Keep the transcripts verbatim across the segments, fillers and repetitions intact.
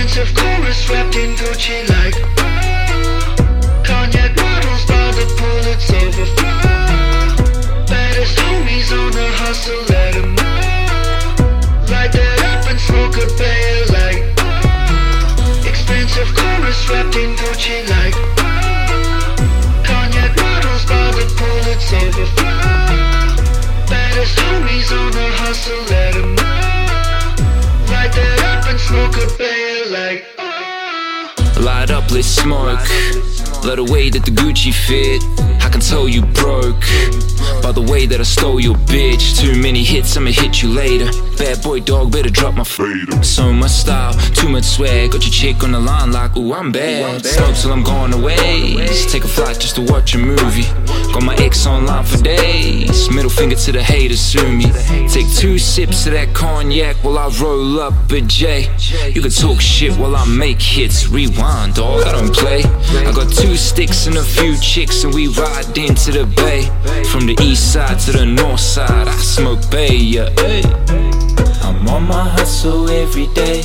Expensive chorus wrapped in Gucci like cognac bottles by the pool, it's overflow. Baddest homies on the hustle, let 'em know. Light that up and smoke a bail like expensive chorus wrapped in Gucci like cognac bottles by the pool, it's overflow. Baddest homies on the hustle, let 'em know. Light that up and smoke a bail like light up, let's smoke. Love the way that the Gucci fit. I can tell you broke by the way that I stole your bitch. Too many hits, I'ma hit you later. Bad boy dog, better drop my fader. So much style, too much swag. Got your chick on the line like, ooh, I'm bad. Smoke till I'm going away. Just take a flight just to watch a movie. Got my ex online for days. Middle finger to the haters, sue me. Take two sips of that cognac while I roll up a J. You can talk shit while I make hits. Rewind, dog, I don't play. I got two sticks and a few chicks and we ride into the bay. From the east side to the north side, I smoke bay, yeah, hey. I'm on my hustle every day.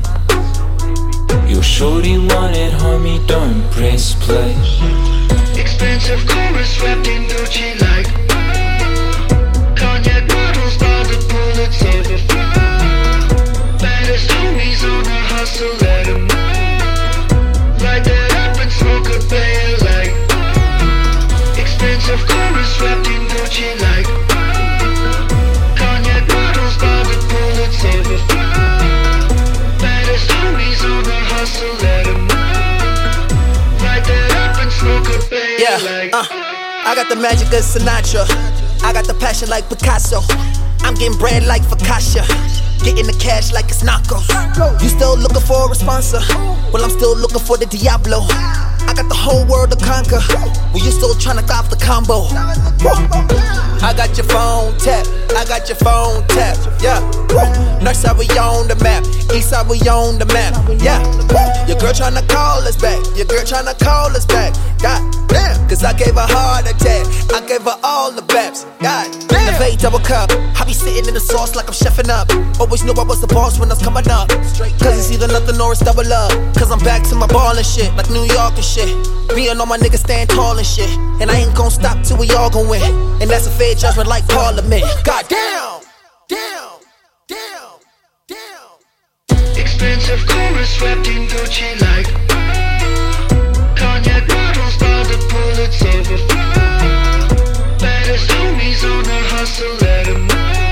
Your shorty want it, homie, don't press play. expensive chorus wrapped in Gucci like cognac bottles by the pool, it's overflow. Baddest homies on the hustle, let 'em know. Light that up and smoke a bail like expensive chorus wrapped in Gucci like cognac bottles by the pool, it's overflow. Baddest homies on the hustle, let 'em know. Light that up and smoke a bail. Yeah, like uh, I got the magic of Sinatra. I got the passion like Picasso. I'm getting bread like Fakasha. Getting the cash like it's Narcos. You still looking for a sponsor? Well, I'm still looking for the Diablo. I got the whole world to conquer. Well, you still tryna cop the combo. I got your phone tap. I got your phone tap. Yeah. North side we on the map. East side we on the map. Yeah. Your girl tryna call us back. Your girl tryna call us back. God damn. Cause I gave her heart attack. I gave her all the baps. God damn. The fade double cup. I be sitting in the sauce like I'm chefing up. Always knew I was the boss when I was coming up. Cause it's either nothing or it's double up. Cause I'm back to my ball and shit. Like New York and shit. Me and all my niggas stand tall and shit. And I ain't gon' stop till we all gon' win. And that's a fair judgment like Parliament. God damn. Damn. Damn. Damn. expensive chorus wrapped in Gucci like cognac bottles by the pool, it's overflow. Baddest homies on the hustle, let 'em know.